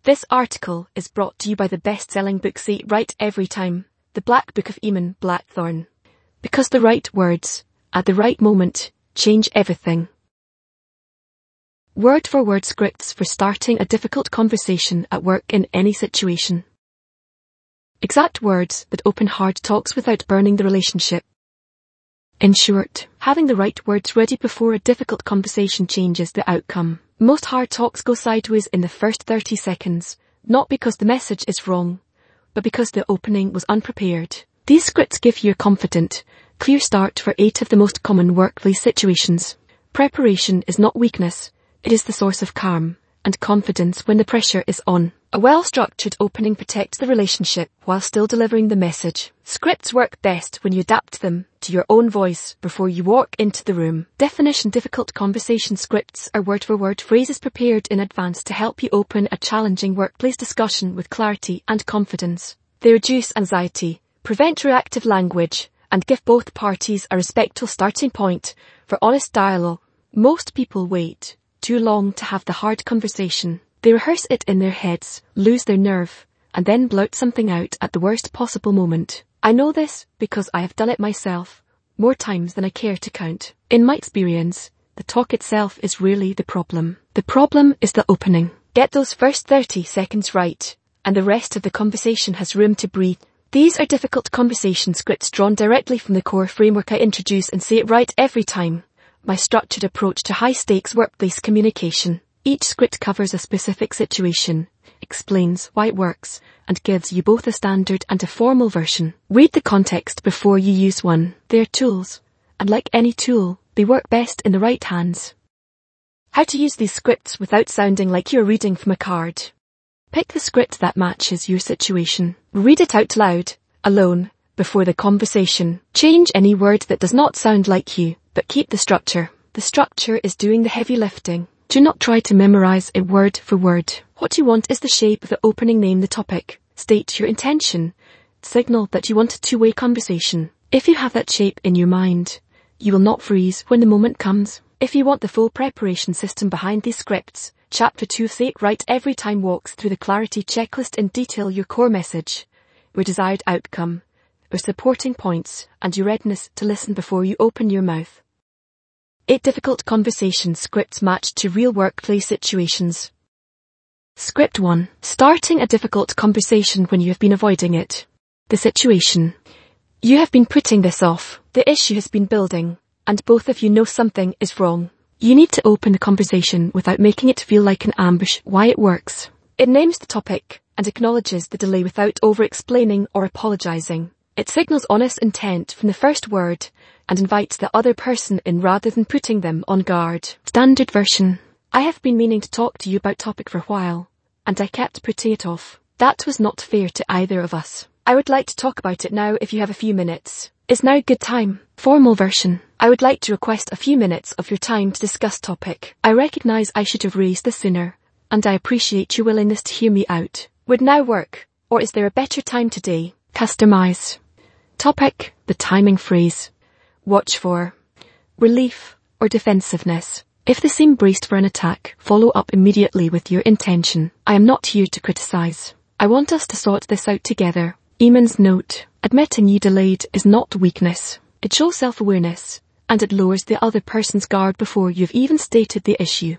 This article is brought to you by the best-selling book Say It Right Every Time, The Black Book of Eamon Blackthorne. Because the right words, at the right moment, change everything. Word-for-word scripts for starting a difficult conversation at work in any situation. Exact words that open hard talks without burning the relationship. In short, having the right words ready before a difficult conversation changes the outcome. Most hard talks go sideways in the first 30 seconds, not because the message is wrong, but because the opening was unprepared. These scripts give you a confident, clear start for 8 of the most common workplace situations. Preparation is not weakness, it is the source of calm and confidence when the pressure is on. A well-structured opening protects the relationship while still delivering the message. Scripts work best when you adapt them to your own voice before you walk into the room. Definition: difficult conversation scripts are word-for-word phrases prepared in advance to help you open a challenging workplace discussion with clarity and confidence. They reduce anxiety, prevent reactive language, and give both parties a respectful starting point for honest dialogue. Most people wait too long to have the hard conversation. They rehearse it in their heads, lose their nerve, and then blurt something out at the worst possible moment. I know this because I have done it myself, more times than I care to count. In my experience, the talk itself is really the problem. The problem is the opening. Get those first 30 seconds right, and the rest of the conversation has room to breathe. These are difficult conversation scripts drawn directly from the core framework I introduce and Say It Right Every Time, my structured approach to high-stakes workplace communication. Each script covers a specific situation, explains why it works, and gives you both a standard and a formal version. Read the context before you use one. They are tools, and like any tool, they work best in the right hands. How to use these scripts without sounding like you're reading from a card. Pick the script that matches your situation. Read it out loud, alone, before the conversation. Change any word that does not sound like you, but keep the structure. The structure is doing the heavy lifting. Do not try to memorize it word for word. What you want is the shape of the opening. Name the topic. State your intention. Signal that you want a two-way conversation. If you have that shape in your mind, you will not freeze when the moment comes. If you want the full preparation system behind these scripts, Chapter 2 Say It Right Every Time walks through the clarity checklist in detail: your core message, your desired outcome, your supporting points, and your readiness to listen before you open your mouth. 8 difficult conversation scripts matched to real workplace situations. Script 1. Starting a difficult conversation when you have been avoiding it. The situation. You have been putting this off. The issue has been building, and both of you know something is wrong. You need to open the conversation without making it feel like an ambush. Why it works. It names the topic and acknowledges the delay without over-explaining or apologizing. It signals honest intent from the first word and invites the other person in rather than putting them on guard. Standard version. I have been meaning to talk to you about topic for a while, and I kept putting it off. That was not fair to either of us. I would like to talk about it now if you have a few minutes. Is now a good time? Formal version. I would like to request a few minutes of your time to discuss topic. I recognize I should have raised this sooner, and I appreciate your willingness to hear me out. Would now work, or is there a better time today? Customize. Topic. The timing phrase. Watch for relief or defensiveness. If they seem braced for an attack, follow up immediately with your intention. I am not here to criticize. I want us to sort this out together. Eamon's note. Admitting you delayed is not weakness. It shows self-awareness, and it lowers the other person's guard before you've even stated the issue.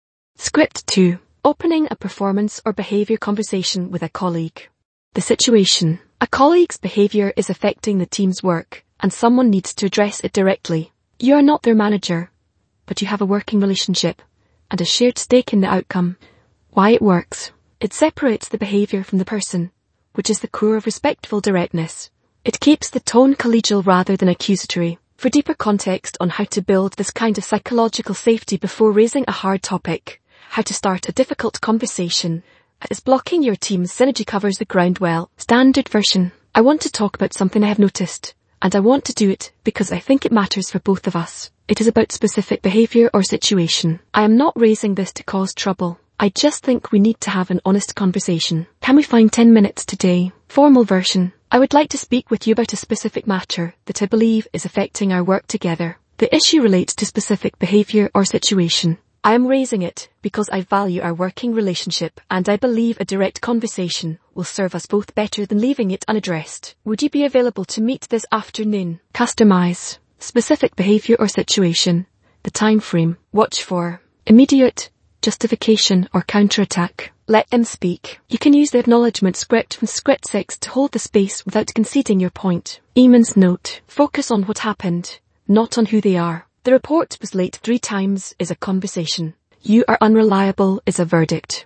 Script 2. Opening a performance or behavior conversation with a colleague. The situation. A colleague's behavior is affecting the team's work, and someone needs to address it directly. You are not their manager, but you have a working relationship and a shared stake in the outcome. Why it works. It separates the behavior from the person, which is the core of respectful directness. It keeps the tone collegial rather than accusatory. For deeper context on how to build this kind of psychological safety before raising a hard topic, how to start a difficult conversation, as blocking your team's synergy covers the ground well. Standard version. I want to talk about something I have noticed, and I want to do it because I think it matters for both of us. It is about specific behavior or situation. I am not raising this to cause trouble. I just think we need to have an honest conversation. Can we find 10 minutes today? Formal version. I would like to speak with you about a specific matter that I believe is affecting our work together. The issue relates to specific behavior or situation. I am raising it because I value our working relationship and I believe a direct conversation will serve us both better than leaving it unaddressed. Would you be available to meet this afternoon? Customize specific behavior or situation, the time frame. Watch for immediate justification or counterattack. Let them speak. You can use the acknowledgement script from script 6 to hold the space without conceding your point. Eamon's note. Focus on what happened, not on who they are. The report was late 3 times is a conversation. You are unreliable is a verdict.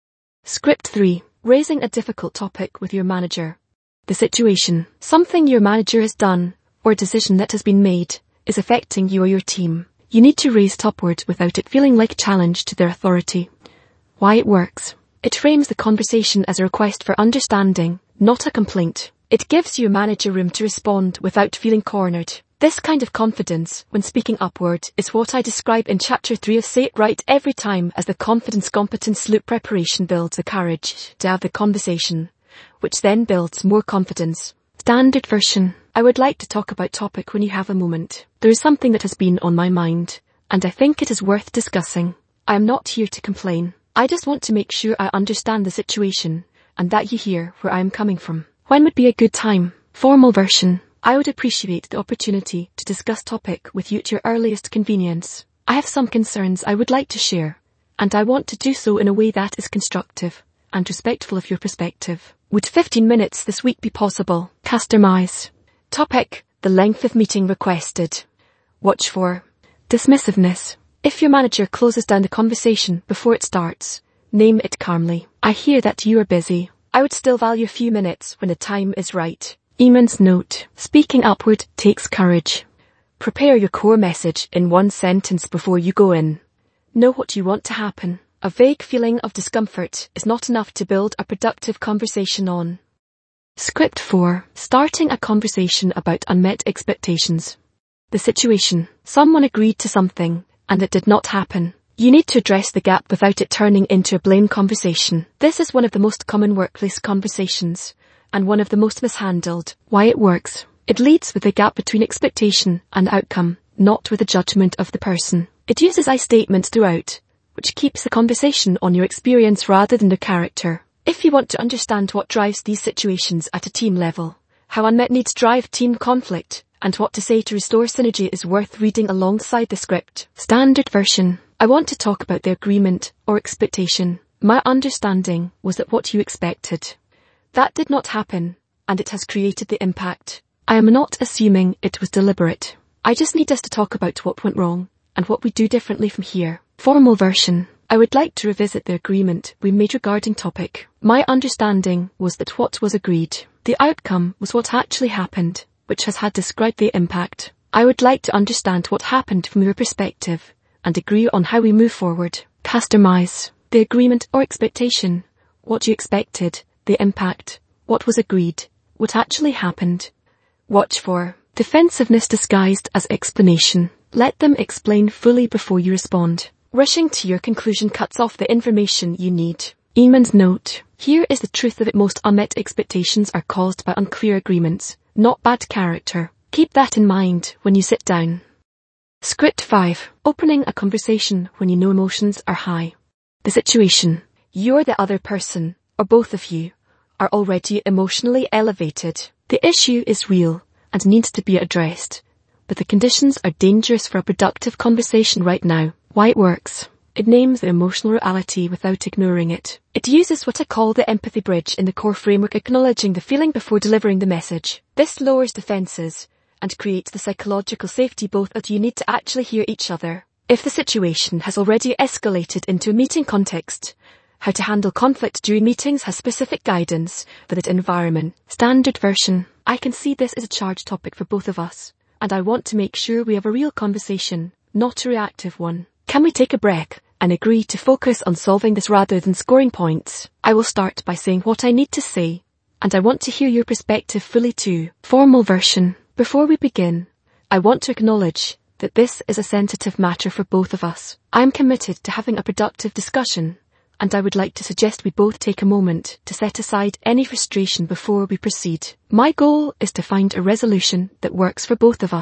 Script 3. Raising a difficult topic with your manager. The situation. Something your manager has done, or a decision that has been made, is affecting you or your team. You need to raise it upward without it feeling like a challenge to their authority. Why it works. It frames the conversation as a request for understanding, not a complaint. It gives your manager room to respond without feeling cornered. This kind of confidence, when speaking upward, is what I describe in Chapter 3 of Say It Right Every Time as the confidence-competence loop. Preparation builds the courage to have the conversation, which then builds more confidence. Standard version. I would like to talk about topic when you have a moment. There is something that has been on my mind, and I think it is worth discussing. I am not here to complain. I just want to make sure I understand the situation, and that you hear where I am coming from. When would be a good time? Formal version. I would appreciate the opportunity to discuss topic with you at your earliest convenience. I have some concerns I would like to share, and I want to do so in a way that is constructive and respectful of your perspective. Would 15 minutes this week be possible? Customize. Topic. The length of meeting requested. Watch for dismissiveness. If your manager closes down the conversation before it starts, name it calmly. I hear that you are busy. I would still value a few minutes when the time is right. Eamon's note. Speaking upward takes courage. Prepare your core message in 1 sentence before you go in. Know what you want to happen. A vague feeling of discomfort is not enough to build a productive conversation on. Script 4. Starting a conversation about unmet expectations. The situation. Someone agreed to something, and it did not happen. You need to address the gap without it turning into a blame conversation. This is one of the most common workplace conversations, and one of the most mishandled. Why it works. It leads with the gap between expectation and outcome, not with the judgment of the person. It uses I statements throughout, which keeps the conversation on your experience rather than their character. If you want to understand what drives these situations at a team level, how unmet needs drive team conflict, and what to say to restore synergy is worth reading alongside the script. Standard version. I want to talk about the agreement or expectation. My understanding was that what you expected. That did not happen, and it has created the impact. I am not assuming it was deliberate. I just need us to talk about what went wrong, and what we do differently from here. Formal version. I would like to revisit the agreement we made regarding topic. My understanding was that what was agreed. The outcome was what actually happened, which has had described the impact. I would like to understand what happened from your perspective, and agree on how we move forward. Customize. The agreement or expectation. What you expected. The impact. What was agreed. What actually happened. Watch for defensiveness disguised as explanation. Let them explain fully before you respond. Rushing to your conclusion cuts off the information you need. Eamon's note. Here is the truth of it. Most unmet expectations are caused by unclear agreements, not bad character. Keep that in mind when you sit down. Script 5. Opening a conversation when you know emotions are high. The situation. You or the other person, or both of you, are already emotionally elevated. The issue is real and needs to be addressed, but the conditions are dangerous for a productive conversation right now. Why it works. It names the emotional reality without ignoring it. It uses what I call the empathy bridge in the core framework, acknowledging the feeling before delivering the message. This lowers defenses and creates the psychological safety both that you need to actually hear each other. If the situation has already escalated into a meeting context, how to handle conflict during meetings has specific guidance for that environment. Standard version. I can see this as a charged topic for both of us, and I want to make sure we have a real conversation, not a reactive one. Can we take a break and agree to focus on solving this rather than scoring points? I will start by saying what I need to say, and I want to hear your perspective fully too. Formal version. Before we begin, I want to acknowledge that this is a sensitive matter for both of us. I am committed to having a productive discussion, and I would like to suggest we both take a moment to set aside any frustration before we proceed. My goal is to find a resolution that works for both of us.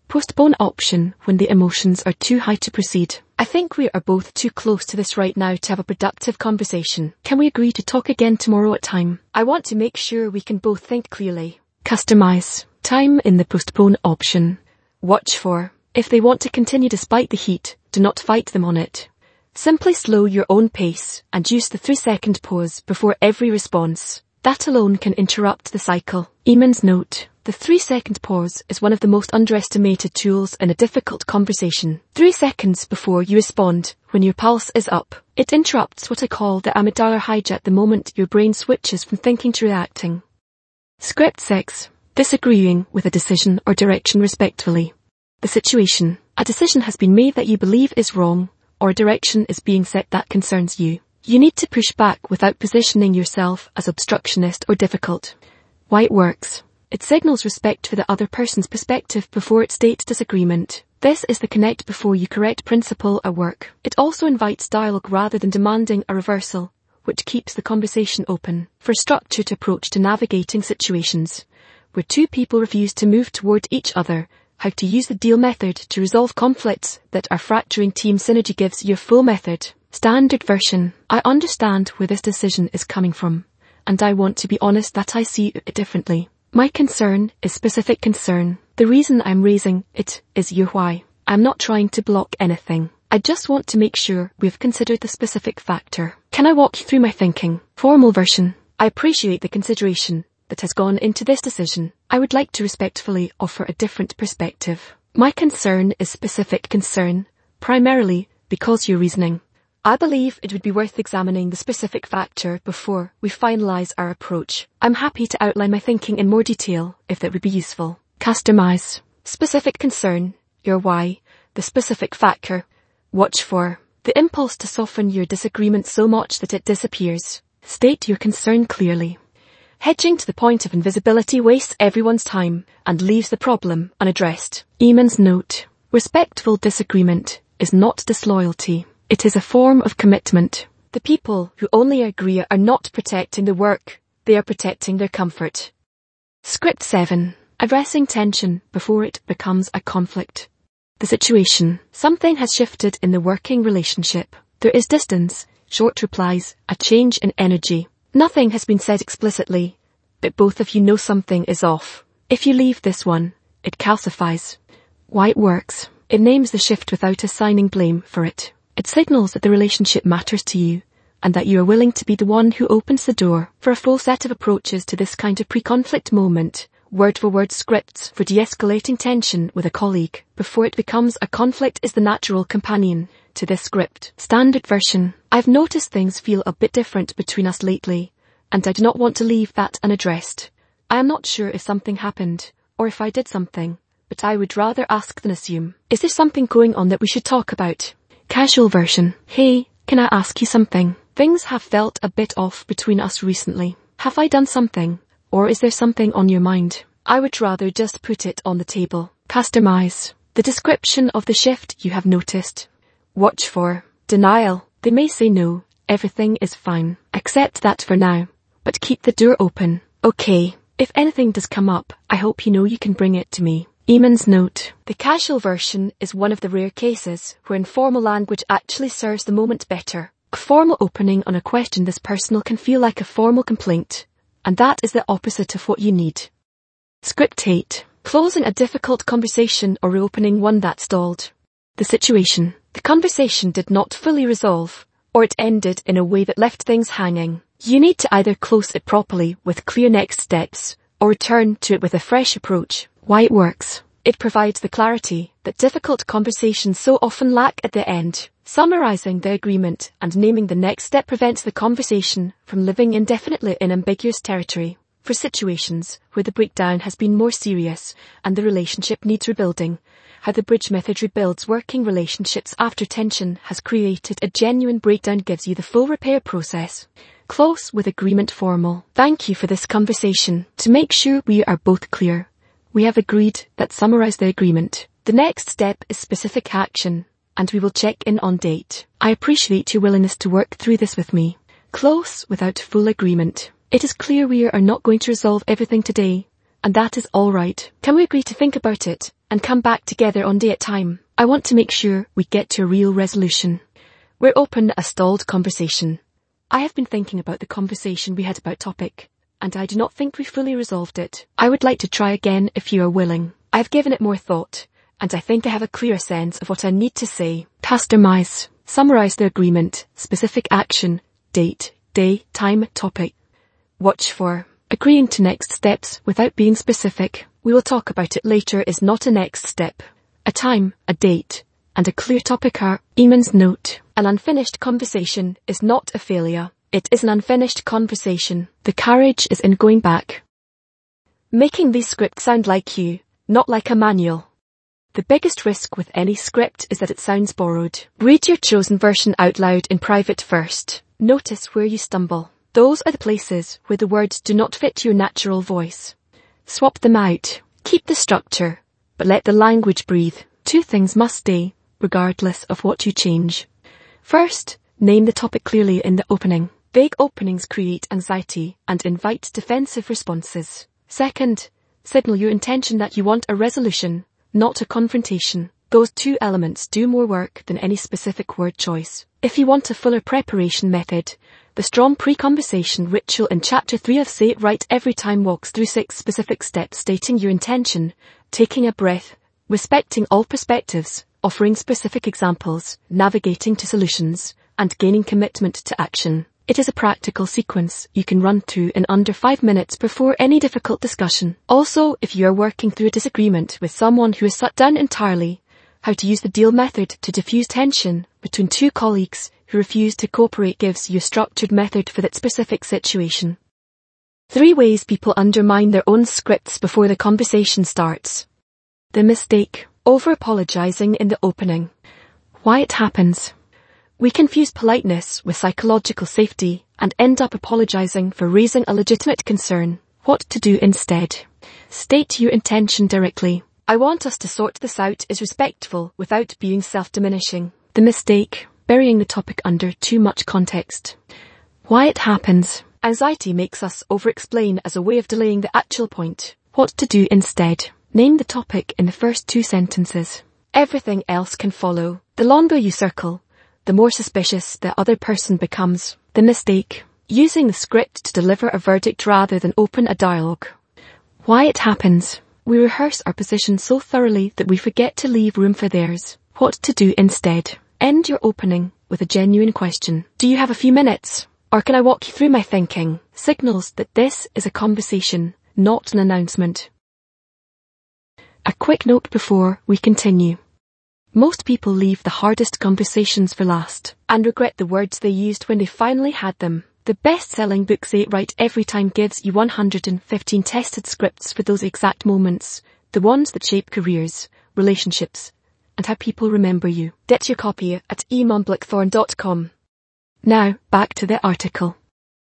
Postpone option when the emotions are too high to proceed. I think we are both too close to this right now to have a productive conversation. Can we agree to talk again tomorrow at time? I want to make sure we can both think clearly. Customize. Time in the postpone option. Watch for. If they want to continue despite the heat, do not fight them on it. Simply slow your own pace and use the 3-second pause before every response. That alone can interrupt the cycle. Eamon's note. The 3-second pause is one of the most underestimated tools in a difficult conversation. 3 seconds before you respond, when your pulse is up. It interrupts what I call the amygdala hijack, the moment your brain switches from thinking to reacting. Script 6. Disagreeing with a decision or direction respectfully. The situation. A decision has been made that you believe is wrong, or a direction is being set that concerns you. You need to push back without positioning yourself as obstructionist or difficult. Why it works. It signals respect for the other person's perspective before it states disagreement. This is the connect before you correct principle at work. It also invites dialogue rather than demanding a reversal, which keeps the conversation open for a structured approach to navigating situations where two people refuse to move toward each other. How to use the deal method to resolve conflicts that are fracturing. Team synergy gives you a full method. Standard version. I understand where this decision is coming from, and I want to be honest that I see it differently. My concern is specific concern. The reason I'm raising it is your why. I'm not trying to block anything. I just want to make sure we've considered the specific factor. Can I walk you through my thinking? Formal version. I appreciate the consideration that has gone into this decision. I would like to respectfully offer a different perspective. My concern is specific concern, primarily because your reasoning. I believe it would be worth examining the specific factor before we finalize our approach. I'm happy to outline my thinking in more detail if that would be useful. Customize. Specific concern, your why, the specific factor. Watch for the impulse to soften your disagreement so much that it disappears. State your concern clearly. Hedging to the point of invisibility wastes everyone's time and leaves the problem unaddressed. Eamon's note. Respectful disagreement is not disloyalty. It is a form of commitment. The people who only agree are not protecting the work, they are protecting their comfort. Script 7. Addressing tension before it becomes a conflict. The situation. Something has shifted in the working relationship. There is distance, short replies, a change in energy. Nothing has been said explicitly, but both of you know something is off. If you leave this one, it calcifies. Why it works. It names the shift without assigning blame for it. It signals that the relationship matters to you, and that you are willing to be the one who opens the door for a full set of approaches to this kind of pre-conflict moment. Word-for-word scripts for de-escalating tension with a colleague before it becomes a conflict is the natural companion to this script. Standard version. I've noticed things feel a bit different between us lately, and I do not want to leave that unaddressed. I am not sure if something happened, or if I did something, but I would rather ask than assume. Is there something going on that we should talk about? Casual version. Hey, can I ask you something? Things have felt a bit off between us recently. Have I done something? Or is there something on your mind? I would rather just put it on the table. Customize. The description of the shift you have noticed. Watch for denial. They may say no, everything is fine. Accept that for now, but keep the door open. Okay, if anything does come up, I hope you know you can bring it to me. Eamon's note. The casual version is one of the rare cases where informal language actually serves the moment better. A formal opening on a question this personal can feel like a formal complaint, and that is the opposite of what you need. Script 8. Closing a difficult conversation or reopening one that stalled. The situation. The conversation did not fully resolve, or it ended in a way that left things hanging. You need to either close it properly with clear next steps, or return to it with a fresh approach. Why it works. It provides the clarity that difficult conversations so often lack at the end. Summarizing the agreement and naming the next step prevents the conversation from living indefinitely in ambiguous territory. For situations where the breakdown has been more serious and the relationship needs rebuilding, how the bridge method rebuilds working relationships after tension has created a genuine breakdown gives you the full repair process. Close with agreement formal. Thank you for this conversation. To make sure we are both clear, we have agreed that summarize the agreement. The next step is specific action, and we will check in on date. I appreciate your willingness to work through this with me. Close without full agreement. It is clear we are not going to resolve everything today, and that is all right. Can we agree to think about it and come back together on day at time. I want to make sure we get to a real resolution. We're open a stalled conversation. I have been thinking about the conversation we had about topic, and I do not think we fully resolved it. I would like to try again if you are willing. I have given it more thought, and I think I have a clearer sense of what I need to say. Customize. Summarize the agreement, specific action, date, day, time, topic. Watch for. Agreeing to next steps without being specific. We will talk about it later is not a next step. A time, a date, and a clear topic are. Eamon's note. An unfinished conversation is not a failure. It is an unfinished conversation. The courage is in going back. Making these scripts sound like you, not like a manual. The biggest risk with any script is that it sounds borrowed. Read your chosen version out loud in private first. Notice where you stumble. Those are the places where the words do not fit your natural voice. Swap them out. Keep the structure, but let the language breathe. Two things must stay, regardless of what you change. First, name the topic clearly in the opening. Vague openings create anxiety and invite defensive responses. Second, signal your intention that you want a resolution, not a confrontation. Those two elements do more work than any specific word choice. If you want a fuller preparation method, the strong pre-conversation ritual in Chapter 3 of Say It Right Every Time walks through 6 specific steps stating your intention, taking a breath, respecting all perspectives, offering specific examples, navigating to solutions, and gaining commitment to action. It is a practical sequence you can run through in under 5 minutes before any difficult discussion. Also, if you are working through a disagreement with someone who is shut down entirely, how to use the deal method to diffuse tension between two colleagues who refuse to cooperate gives you a structured method for that specific situation. 3 ways people undermine their own scripts before the conversation starts. The mistake. Over-apologizing in the opening. Why it happens. We confuse politeness with psychological safety and end up apologizing for raising a legitimate concern. What to do instead. State your intention directly. I want us to sort this out is respectful without being self-diminishing. The mistake. Burying the topic under too much context. Why it happens. Anxiety makes us over-explain as a way of delaying the actual point. What to do instead. Name the topic in the first 2 sentences. Everything else can follow. The longer you circle, the more suspicious the other person becomes. The mistake. Using the script to deliver a verdict rather than open a dialogue. Why it happens. We rehearse our position so thoroughly that we forget to leave room for theirs. What to do instead. End your opening with a genuine question. Do you have a few minutes? Or can I walk you through my thinking? Signals that this is a conversation, not an announcement. A quick note before we continue. Most people leave the hardest conversations for last and regret the words they used when they finally had them. The best-selling book Say It Right Every Time gives you 115 tested scripts for those exact moments, the ones that shape careers, relationships, and how people remember you. Get your copy at eamonblackthorn.com. Now, back to the article.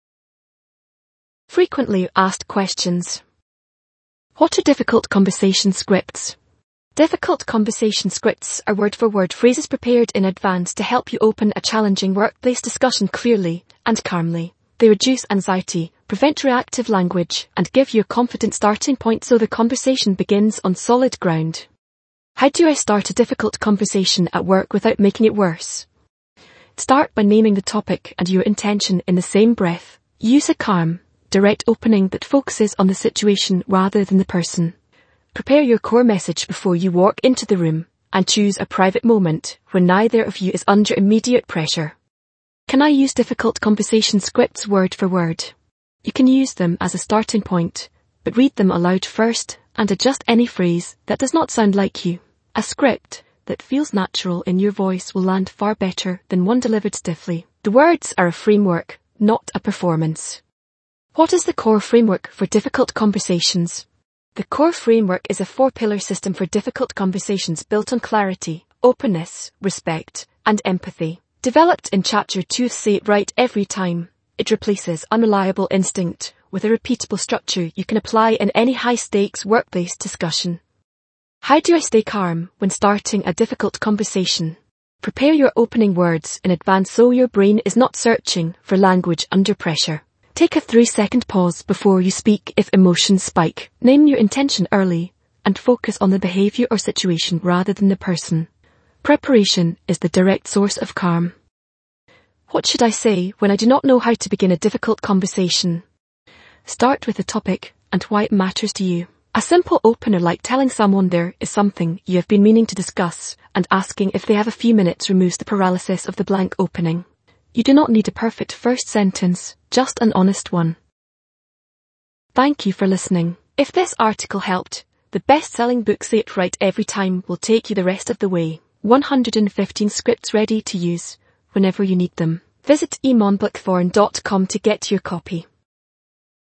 Frequently asked questions. What are difficult conversation scripts? Difficult conversation scripts are word-for-word phrases prepared in advance to help you open a challenging workplace discussion clearly and calmly. They reduce anxiety, prevent reactive language, and give you a confident starting point so the conversation begins on solid ground. How do I start a difficult conversation at work without making it worse? Start by naming the topic and your intention in the same breath. Use a calm, direct opening that focuses on the situation rather than the person. Prepare your core message before you walk into the room, and choose a private moment when neither of you is under immediate pressure. Can I use difficult conversation scripts word for word? You can use them as a starting point, but read them aloud first and adjust any phrase that does not sound like you. A script that feels natural in your voice will land far better than one delivered stiffly. The words are a framework, not a performance. What is the core framework for difficult conversations? The core framework is a 4-pillar system for difficult conversations built on clarity, openness, respect, and empathy. Developed in Chapter 2 of Say It Right Every Time, it replaces unreliable instinct with a repeatable structure you can apply in any high-stakes workplace discussion. How do I stay calm when starting a difficult conversation? Prepare your opening words in advance so your brain is not searching for language under pressure. Take a 3-second pause before you speak if emotions spike. Name your intention early and focus on the behaviour or situation rather than the person. Preparation is the direct source of calm. What should I say when I do not know how to begin a difficult conversation? Start with the topic and why it matters to you. A simple opener like telling someone there is something you have been meaning to discuss and asking if they have a few minutes removes the paralysis of the blank opening. You do not need a perfect first sentence, just an honest one. Thank you for listening. If this article helped, the best-selling book Say It Right Every Time will take you the rest of the way. 115 scripts ready to use whenever you need them. Visit emonblackthorn.com to get your copy.